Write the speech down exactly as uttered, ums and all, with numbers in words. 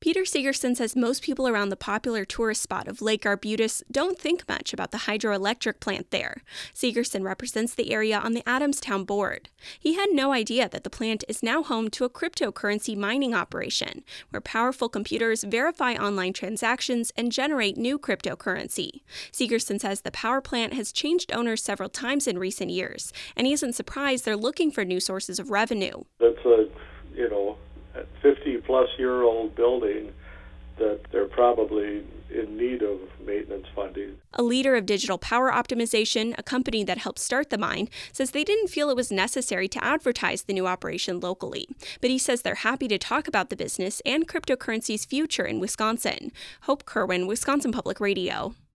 Peter Segerson says most people around the popular tourist spot of Lake Arbutus don't think much about the hydroelectric plant there. Segerson represents the area on the Adamstown board. He had no idea that the plant is now home to a cryptocurrency mining operation, where powerful computers verify online transactions and generate new cryptocurrency. Segerson says the power plant has changed owners several times in recent years, and he isn't surprised they're looking for new sources of revenue. That's a, you know, fifty-plus-year-old building that they're probably in need of maintenance funding. A leader of Digital Power Optimization, a company that helped start the mine, says they didn't feel it was necessary to advertise the new operation locally. But he says they're happy to talk about the business and cryptocurrency's future in Wisconsin. Hope Kerwin, Wisconsin Public Radio.